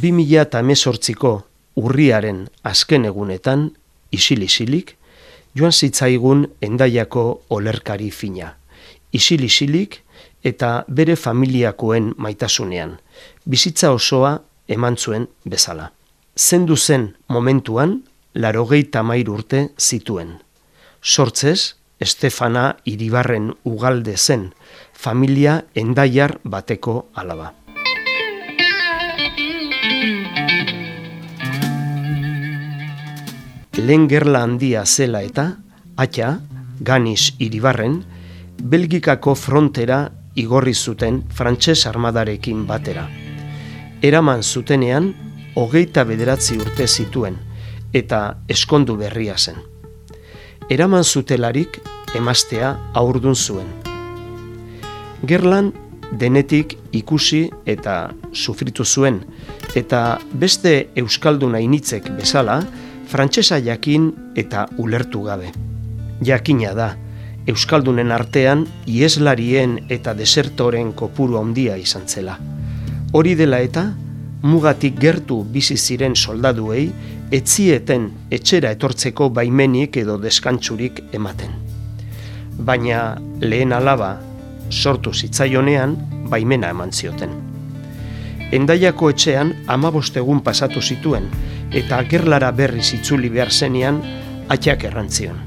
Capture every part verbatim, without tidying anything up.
bi mila hemezortziko urriaren azken egunetan, isil-isilik, joan zitzaigun Hendaiako olerkari fina. Isil-isilik eta bere familiakoen maitasunean, bizitza osoa eman zuen bezala. Zendu zen momentuan, laurogeita hamairu urte zituen. Sortzez, Estefana Iribarren Ugalde zen, familia hendaiar bateko alaba. Lehen gerla handia zela eta, atxa, Ganis Iribarren, Belgikako frontera igorri zuten frantses armadarekin batera. Eraman zutenean, hogeita bederatzi urte zituen, eta eskondu berria zen. Eraman zutelarik emaztea haurdun zuen. Gerlan denetik ikusi eta sufritu zuen, eta beste euskaldun ainitzek bezala, frantsesa jakin eta ulertu gabe. Jakina da, euskaldunen artean ieslarien eta desertoren kopuru handia izan zela. Hori dela eta, mugatik gertu bizi ziren soldaduei, etzieten etxera etortzeko baimenik edo deskantsurik ematen. Baina lehen alaba sortu zitzaionean baimena eman zioten. Hendaiako etxean hamabost egun pasatu zituen eta gerlara berriz itzuli behar zenean atxak errantzion.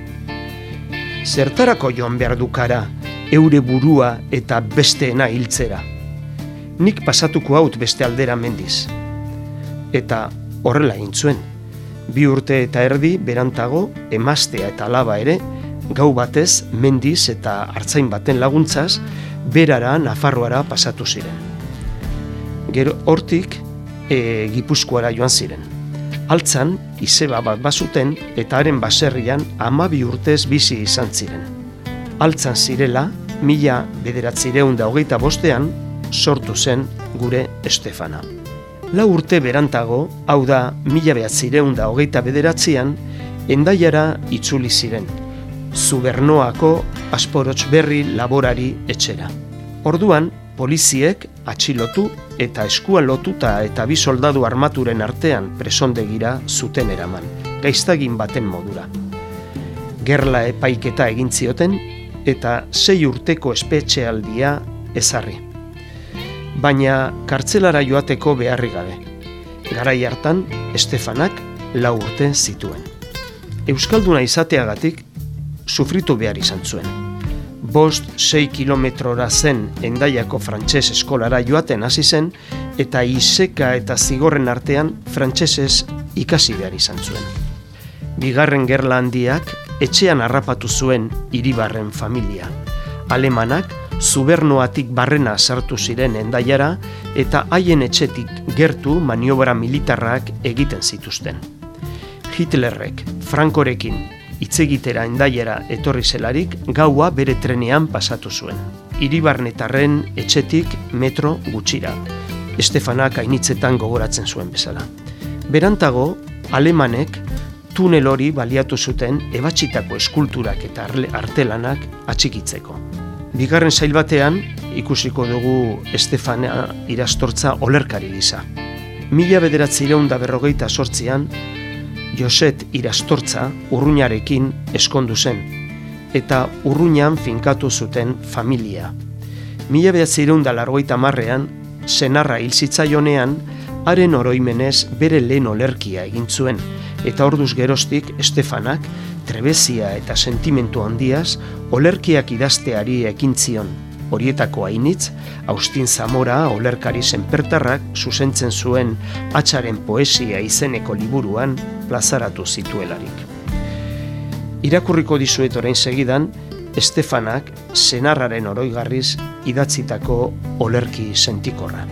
Zertarako joan behar dukara eure burua eta besteena hiltzera. Nik pasatuko haut beste aldera mendiz. Eta horrela egin zuen. Bi urte eta erdi berantago emaztea eta alaba ere gau batez mendiz eta artzain baten laguntzaz berara Nafarroara pasatu ziren. Gero hortik e, Gipuzkoara joan ziren. Altzan izeba bat bazuten eta haren baserrian hamabi urtez bizi izan ziren. Altzan zirela mila bederatziehun eta hogeita bostean sortu zen gure Estefana. Lau urte berantago, hau da mila bederatziehun eta hogeita bederatzian, Hendaiara itzuli ziren, Zubernoako Asporotsberri laborari etxera. Orduan, poliziek atxilotu eta eskuan lotuta eta bi soldadu armaturen artean presondegira zuten eraman, gaiztagin baten modura. Gerla epaiketa egin zioten eta sei urteko espetxealdia ezarri. Baina kartzelara joateko beharri gabe. Garai hartan, Estefanak lau urte zituen. Euskalduna izateagatik sufritu behar izan zuen. Bost, sei kilometrora zen Hendaiako frantses eskolara joaten hasi zen eta iseka eta zigorren artean frantsesez ikasi behar izan zuen. Bigarren gerla handiak etxean harrapatu zuen Iribarren familia. Alemanak Zubernoatik barrena sartu ziren Hendaiara eta haien etxetik gertu maniobra militarrak egiten zituzten. Hitlerrek Frankorekin hitzegitera Hendaiara etorri zelarik gaua bere trenean pasatu zuen. Iribarnetarren etxetik metro gutxira. Estefanak ainitzetan gogoratzen zuen bezala. Berantago, alemanek tunel hori baliatu zuten ebatsitako eskulturak eta artelanak atxikitzeko. Bigarren sail batean ikusiko dugu Estefana Irastortza olerkari gisa. Mila bederatziehun eta berrogeita zortzian Joset Irastortza Urruñarekin eskondu zen, eta Urruñan finkatu zuten familia. Mila bederatziehun eta laurogeita hamarrean, senarra hil zitzaionean, haren oroimenez bere lehen olerkia egin zuen, eta orduz geroztik Estefanak trebezia eta sentimentu handiaz olerkiak idazteari ekin zion. Horietako ainitz, Austin Zamora olerkari senpertarrak zuzentzen zuen Hatxaren poesia izeneko liburuan plazaratu zituelarik. Irakurriko dizuet orain segidan, Estefanak senarraren oroigarriz idatzitako olerki sentikorra.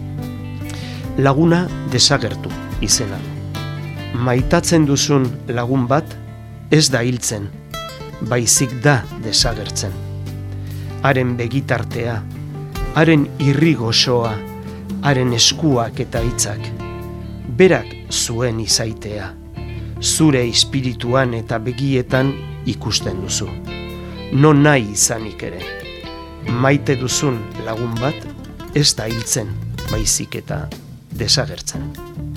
Laguna desagertu izena. Maitatzen duzun lagun bat ez da hiltzen, baizik da desagertzen. Haren begitartea, haren irri gozoa, haren eskuak eta hitzak. Berak zuen izaitea, zure espirituan eta begietan ikusten duzu. Non nahi izanik ere. Maite duzun lagun bat ez da hiltzen, baizik eta desagertzen.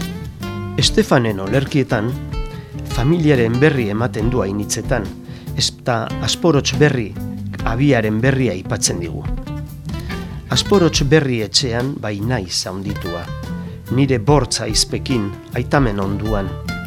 Estefanen olerkietan, familiaren berri ematen du hainitzetan, eta Asporots berri abiaren berria aipatzen digu. Asporots berri etxean bai naiz haunditua, nire bortza izpekin aitamen onduan,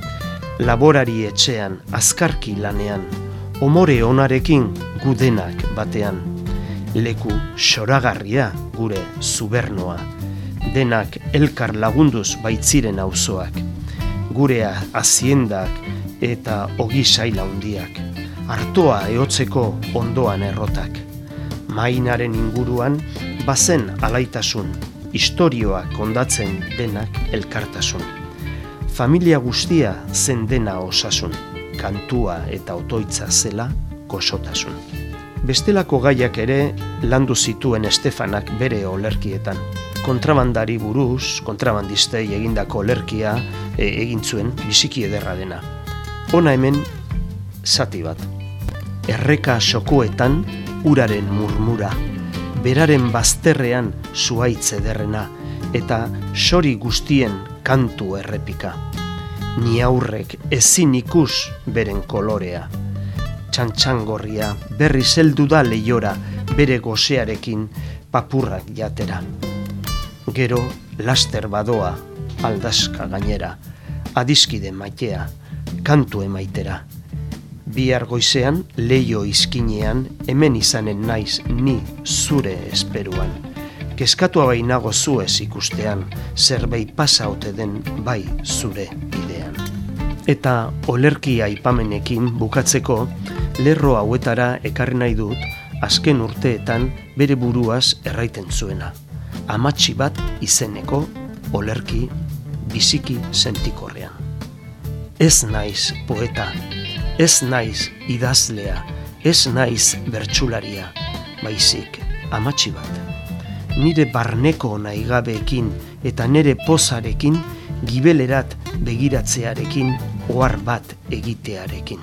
laborari etxean azkarki lanean, omore onarekin gudenak batean, leku xoragarria gure zubernoa, denak elkar lagunduz baitziren auzoak, gure haziendak eta ogi saila hundiak, artoa ehotzeko ondoan errotak. Mainaren inguruan bazen alaitasun, istorioa kondatzen denak elkartasun. Familia guztia zen dena osasun, kantua eta otoitza zela gozotasun. Bestelako gaiak ere landu zituen Estefanak bere olerkietan. Kontrabandari buruz, kontrabandistei egindako olerkia e, egin zuen biziki ederra dena. Hona hemen zati bat. Erreka sokoetan uraren murmura, beraren bazterrean zuaitz ederrena, eta sori guztien kantu errepika. Ni aurrek ezin ikus beren kolorea. Txantxangorria berri zeldu da lehiora bere gosearekin papurrak jatera. Gero laster badoa aldazka gainera, adiskide maitea, kantu emaitera. Bihar goizean, leio izkinean, hemen izanen naiz ni zure esperuan. Keskatua bainago zuez ikustean, zerbait pasa ote den bai zure bidean. Eta olerki aipamenekin bukatzeko, lerro hauetara ekarri nahi dut, azken urteetan bere buruaz erraiten zuena. Amatxi bat izeneko olerki biziki sentikorrean. Ez naiz poeta, ez naiz idazlea, ez naiz bertsularia, baizik amatxi bat. Nire barneko naigabeekin eta nire pozarekin gibelerat begiratzearekin ohar bat egitearekin.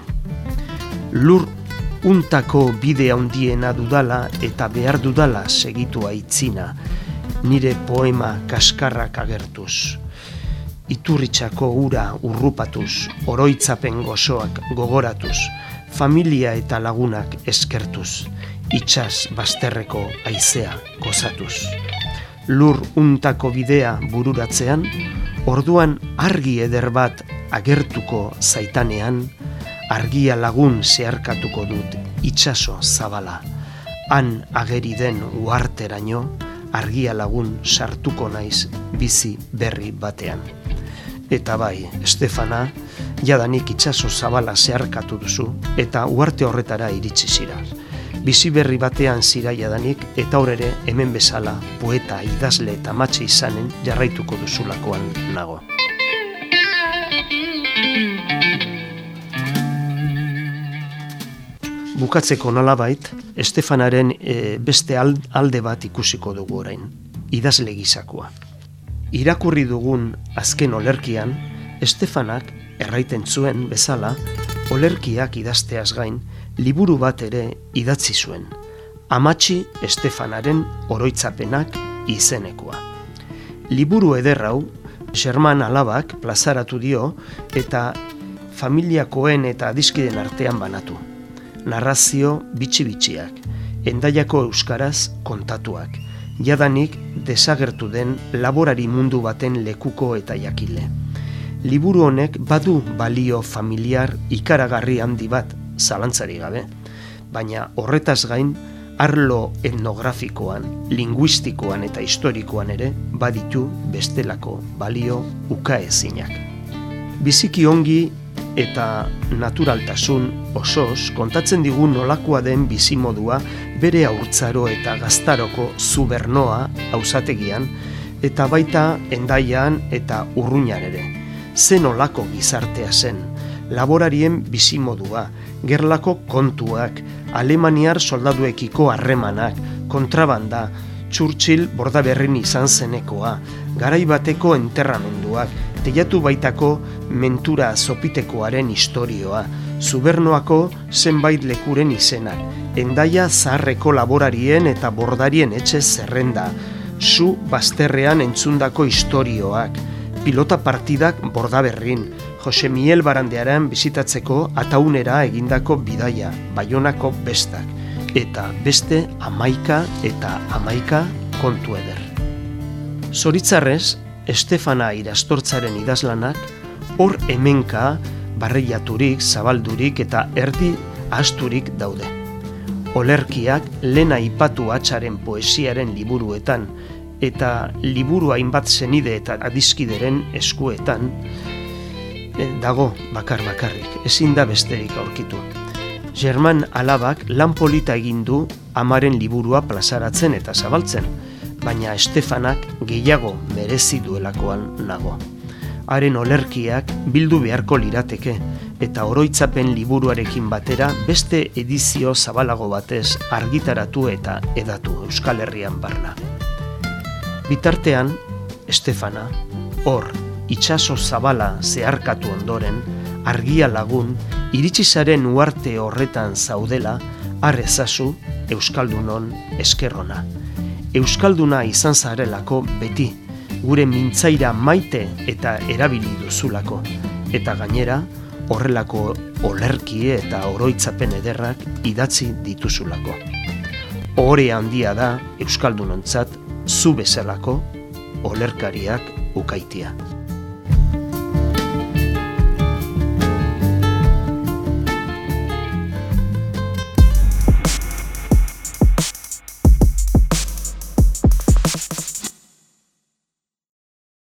Lur untako bide handiena dudala eta behar dudala segitu aitzina, nire poema kaskarrak agertuz. Iturritxako ura urrupatuz, oroitzapen gozoak gogoratuz, familia eta lagunak eskertuz, itsas bazterreko haizea gozatuz. Lur untako bidea bururatzean, orduan argi eder bat agertuko zaitanean, argia lagun zeharkatuko dut itsaso zabala. Han ageri den uharteraino, argia lagun sartuko naiz bizi berri batean. Eta bai, Estefana, jadanik itsaso zabala zeharkatu duzu, eta uharte horretara iritsi zira. Bizi berri batean zira jadanik, eta hor ere hemen bezala poeta, idazle eta amatxe izanen jarraituko duzulakoan nago. Bukatzeko nolabait, Estefanaren e, beste alde bat ikusiko dugu orain, idazle gizakoa. Irakurri dugun azken olerkian, Estefanak erraiten zuen bezala, olerkiak idazteaz gain, liburu bat ere idatzi zuen. Amatxi Estefanaren oroitzapenak izenekoa. Liburu ederrau, German alabak plazaratu dio eta familiakoen eta adiskiden artean banatu. Narrazio bitxi-bitxiak, Hendaiako euskaraz kontatuak, jadanik desagertu den laborari mundu baten lekuko eta jakile. Liburu honek badu balio familiar ikaragarri handi bat, zalantzari gabe, baina horretaz gain, arlo etnografikoan, linguistikoan eta historikoan ere baditu bestelako balio ukaezinak. Biziki ongi eta naturaltasun osoz kontatzen digu nolakoa den bizimodua bere haurtzaro eta gaztaroko zubernoa auzategian eta baita Hendaian eta Urruñan ere. Zen nolako gizartea zen, laborarien bizimodua, gerlako kontuak, alemaniar soldaduekiko harremanak, kontrabanda, Churchill bordaberrin izan zenekoa, garai bateko enterramenduak, teiatu baitako mentura zopitekoaren istorioa, zubernoako zenbait lekuren izenak, Hendaia zaharreko laborarien eta bordarien etxe zerrenda, zu bazterrean entzundako istorioak, pilota partidak Bordaberrin, Jose Miel Barandiaran bizitatzeko Ataunera egindako bidaia, Baionako bestak, eta beste amaika eta amaika kontu eder. Zoritzarrez, Estefana Irastortzaren idazlanak hor hemenka barreiaturik, zabaldurik eta erdi asturik daude. Olerkiak lehen aipatu atxaren poesiaren liburuetan eta liburu hainbat zenide eta adiskideren eskuetan dago bakar bakarrik, ezin da besterik aurkitu. German alabak lan polita egin du amaren liburua plazaratzen eta zabaltzen, baina Estefanak gehiago merezi duelakoan nago. Haren olerkiak bildu beharko lirateke, eta oroitzapen liburuarekin batera beste edizio zabalago batez argitaratu eta edatu Euskal Herrian barna. Bitartean, Estefana, hor, itsaso zabala zeharkatu ondoren, argia lagun, iritsi zaren uarte horretan zaudela, har ezazu Euskaldunon eskerrona. Euskalduna izan zarelako beti, gure mintzaira maite eta erabili duzulako, eta gainera, horrelako olerkie eta oroitzapen ederrak idatzi dituzulako. Ohore handia da Euskaldunontzat zu bezalako olerkariak ukaitia.